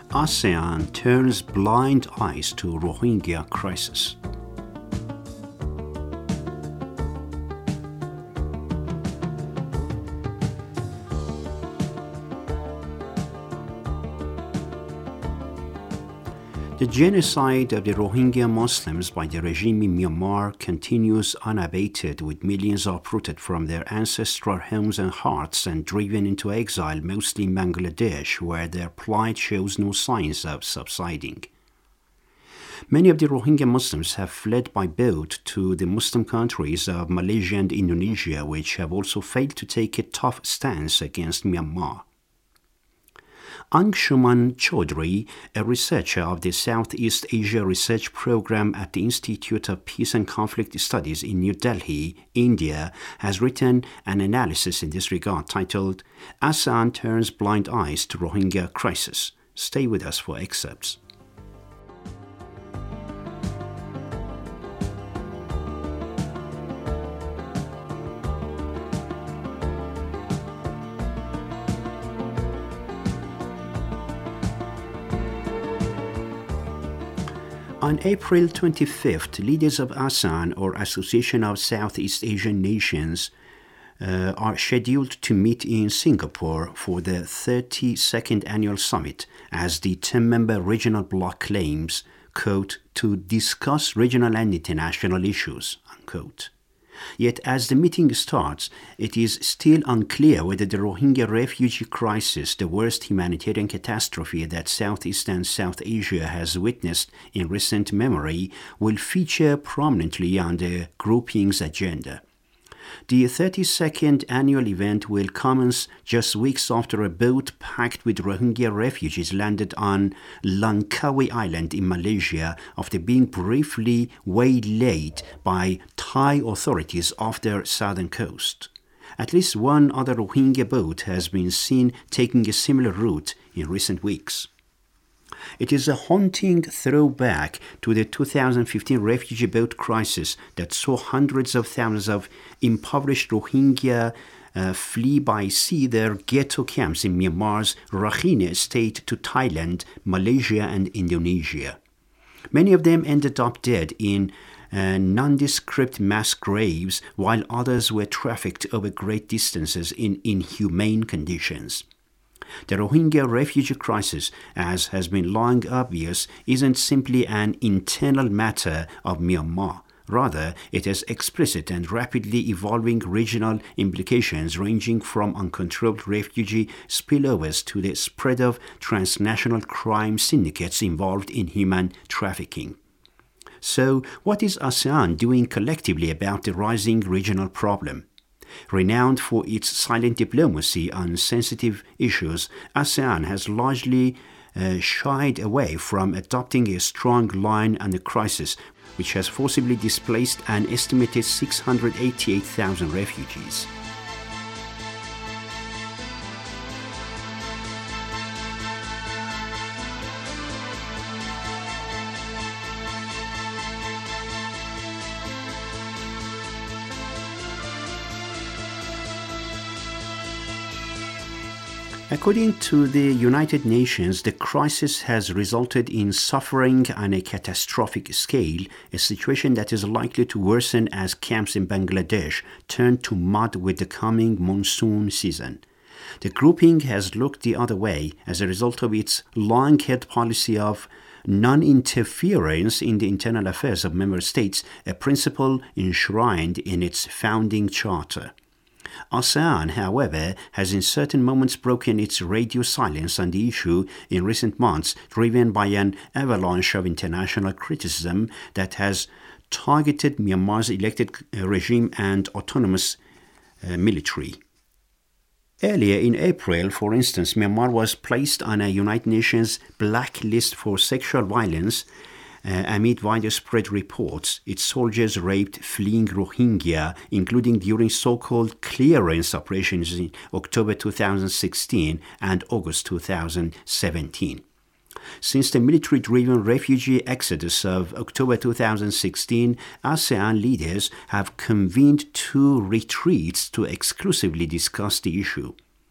ASEAN turns blind eyes to Rohingya crisis. The genocide of the Rohingya Muslims by the regime in Myanmar continues unabated, with millions uprooted from their ancestral homes and hearths and driven into exile, mostly in Bangladesh, where their plight shows no signs of subsiding. Many of the Rohingya Muslims have fled by boat to the Muslim countries of Malaysia and Indonesia, which have also failed to take a tough stance against Myanmar. Anshuman Chaudhry, a researcher of the Southeast Asia Research Program at the Institute of Peace and Conflict Studies in New Delhi, India, has written an analysis in this regard titled ASEAN Turns Blind Eyes to Rohingya Crisis. Stay with us for excerpts. On April 25th, leaders of ASEAN, or Association of Southeast Asian Nations, are scheduled to meet in Singapore for the 32nd annual summit, as the 10-member regional bloc claims, quote, to discuss regional and international issues, unquote. Yet as the meeting starts, it is still unclear whether the Rohingya refugee crisis, the worst humanitarian catastrophe that Southeast and South Asia has witnessed in recent memory, will feature prominently on the grouping's agenda. The 32nd annual event will commence just weeks after a boat packed with Rohingya refugees landed on Langkawi Island in Malaysia after being briefly waylaid by Thai authorities off their southern coast. At least one other Rohingya boat has been seen taking a similar route in recent weeks. It is a haunting throwback to the 2015 refugee boat crisis that saw hundreds of thousands of impoverished Rohingya flee by sea their ghetto camps in Myanmar's Rakhine state to Thailand, Malaysia, and Indonesia. Many of them ended up dead in nondescript mass graves, while others were trafficked over great distances in inhumane conditions. The Rohingya refugee crisis, as has been long obvious, isn't simply an internal matter of Myanmar. Rather, it has explicit and rapidly evolving regional implications ranging from uncontrolled refugee spillovers to the spread of transnational crime syndicates involved in human trafficking. So, what is ASEAN doing collectively about the rising regional problem? Renowned for its silent diplomacy on sensitive issues, ASEAN has largely shied away from adopting a strong line on the crisis, which has forcibly displaced an estimated 688,000 refugees. According to the United Nations, the crisis has resulted in suffering on a catastrophic scale, a situation that is likely to worsen as camps in Bangladesh turn to mud with the coming monsoon season. The grouping has looked the other way as a result of its long-held policy of non-interference in the internal affairs of member states, a principle enshrined in its founding charter. ASEAN, however, has in certain moments broken its radio silence on the issue in recent months, driven by an avalanche of international criticism that has targeted Myanmar's elected regime and autonomous military. Earlier in April, for instance, Myanmar was placed on a United Nations blacklist for sexual violence amid widespread reports its soldiers raped fleeing Rohingya, including during so-called clearance operations in October 2016 and August 2017. Since the military-driven refugee exodus of October 2016, ASEAN leaders have convened two retreats to exclusively discuss the issue.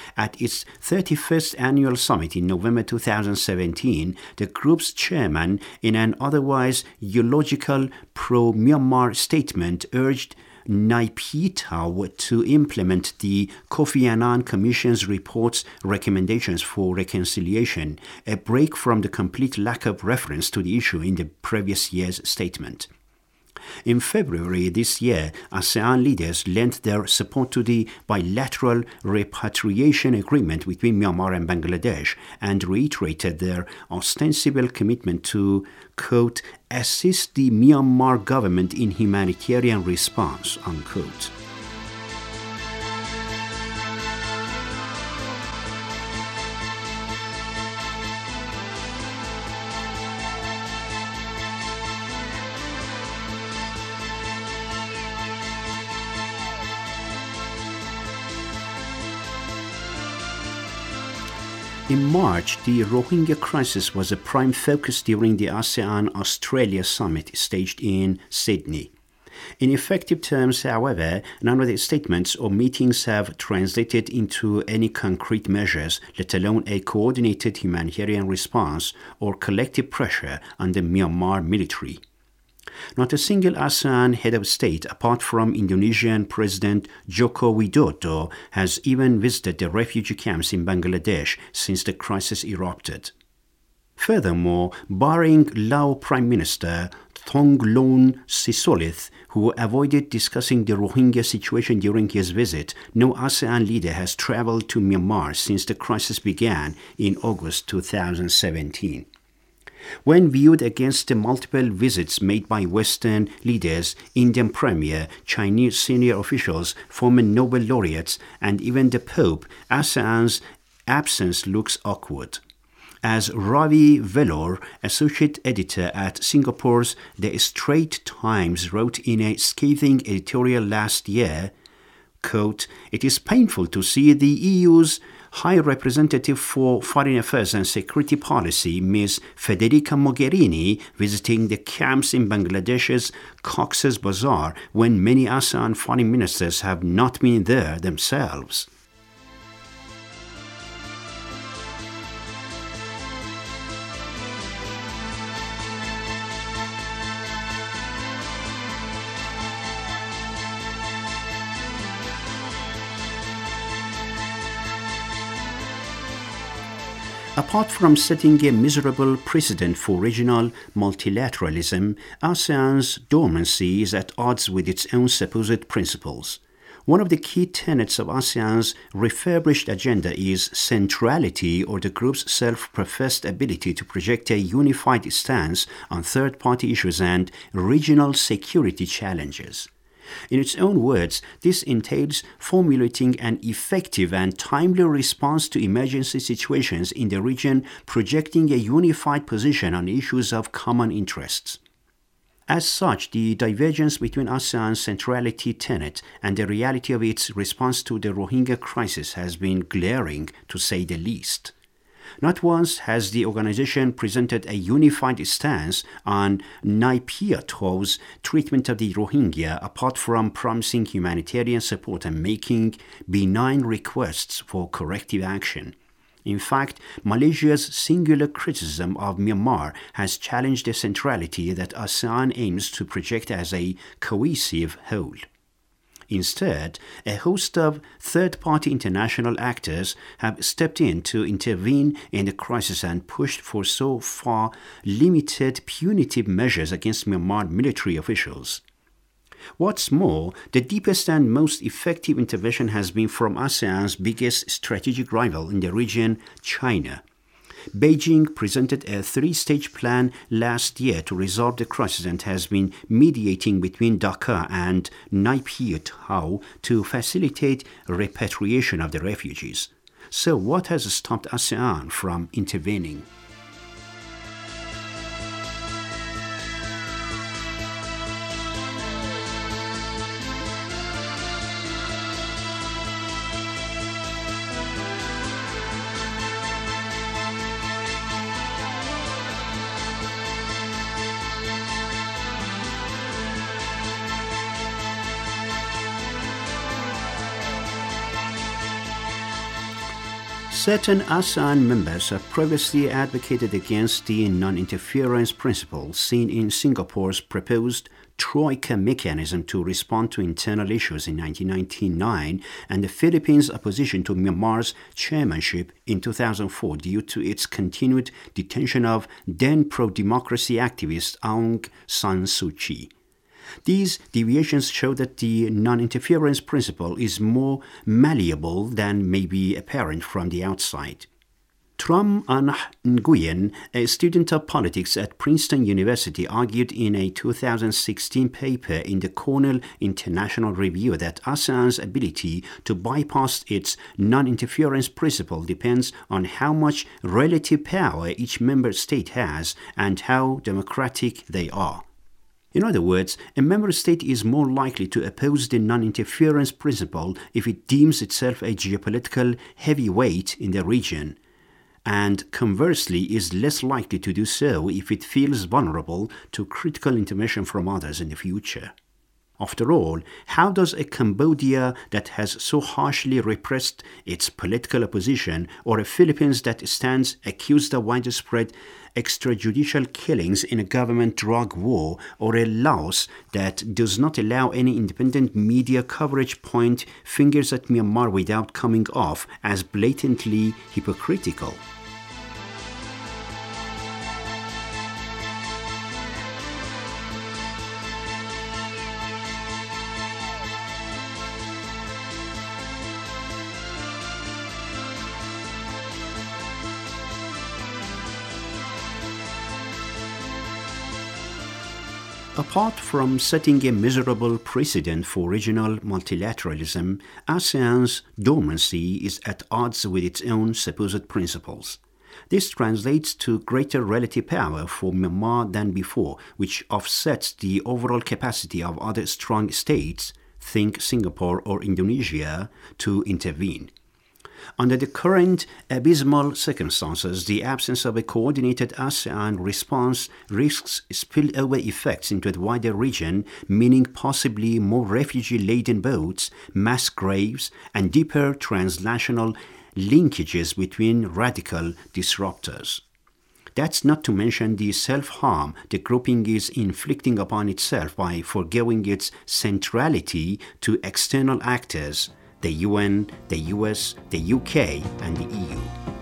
At its 31st annual summit in November 2017, the group's chairman, in an otherwise eulogical pro-Myanmar statement, urged Naypyidaw to implement the Kofi Annan Commission's report's recommendations for reconciliation, a break from the complete lack of reference to the issue in the previous year's statement. In February this year, ASEAN leaders lent their support to the bilateral repatriation agreement between Myanmar and Bangladesh and reiterated their ostensible commitment to, quote, assist the Myanmar government in humanitarian response, unquote. In March, the Rohingya crisis was a prime focus during the ASEAN-Australia summit staged in Sydney. In effective terms, however, none of the statements or meetings have translated into any concrete measures, let alone a coordinated humanitarian response or collective pressure on the Myanmar military. Not a single ASEAN head of state, apart from Indonesian President Joko Widodo, has even visited the refugee camps in Bangladesh since the crisis erupted. Furthermore, barring Lao Prime Minister Thongloun Sisoulith, who avoided discussing the Rohingya situation during his visit, no ASEAN leader has traveled to Myanmar since the crisis began in August 2017. When viewed against the multiple visits made by Western leaders, Indian Premier, Chinese senior officials, former Nobel laureates, and even the Pope, ASEAN's absence looks awkward. As Ravi Velor, associate editor at Singapore's The Straits Times, wrote in a scathing editorial last year, quote, it is painful to see the EU's High Representative for Foreign Affairs and Security Policy, Ms. Federica Mogherini, visiting the camps in Bangladesh's Cox's Bazar when many ASEAN foreign ministers have not been there themselves. Apart from setting a miserable precedent for regional multilateralism, ASEAN's dormancy is at odds with its own supposed principles. One of the key tenets of ASEAN's refurbished agenda is centrality, or the group's self-professed ability to project a unified stance on third-party issues and regional security challenges. In its own words, this entails formulating an effective and timely response to emergency situations in the region, projecting a unified position on issues of common interests. As such, the divergence between ASEAN's centrality tenet and the reality of its response to the Rohingya crisis has been glaring, to say the least. Not once has the organization presented a unified stance on Naypyidaw's treatment of the Rohingya, apart from promising humanitarian support and making benign requests for corrective action. In fact, Malaysia's singular criticism of Myanmar has challenged the centrality that ASEAN aims to project as a cohesive whole. Instead, a host of third-party international actors have stepped in to intervene in the crisis and pushed for so far limited punitive measures against Myanmar military officials. What's more, the deepest and most effective intervention has been from ASEAN's biggest strategic rival in the region, China. Beijing presented a three-stage plan last year to resolve the crisis and has been mediating between Dhaka and Naypyidaw to facilitate repatriation of the refugees. So what has stopped ASEAN from intervening? Certain ASEAN members have previously advocated against the non-interference principle seen in Singapore's proposed Troika mechanism to respond to internal issues in 1999 and the Philippines' opposition to Myanmar's chairmanship in 2004 due to its continued detention of then pro-democracy activist Aung San Suu Kyi. These deviations show that the non-interference principle is more malleable than may be apparent from the outside. Tram Anh Nguyen, a student of politics at Princeton University, argued in a 2016 paper in the Cornell International Review that ASEAN's ability to bypass its non-interference principle depends on how much relative power each member state has and how democratic they are. In other words, a member state is more likely to oppose the non-interference principle if it deems itself a geopolitical heavyweight in the region, and conversely is less likely to do so if it feels vulnerable to critical intervention from others in the future. After all, how does a Cambodia that has so harshly repressed its political opposition, or a Philippines that stands accused of widespread extrajudicial killings in a government drug war, or a Laos that does not allow any independent media coverage point fingers at Myanmar without coming off as blatantly hypocritical? Apart from setting a miserable precedent for regional multilateralism, ASEAN's dormancy is at odds with its own supposed principles. This translates to greater relative power for Myanmar than before, which offsets the overall capacity of other strong states, think Singapore or Indonesia, to intervene. Under the current abysmal circumstances, the absence of a coordinated ASEAN response risks spillover effects into the wider region, meaning possibly more refugee-laden boats, mass graves, and deeper transnational linkages between radical disruptors. That's not to mention the self-harm the grouping is inflicting upon itself by forgoing its centrality to external actors, the UN, the US, the UK, and the EU.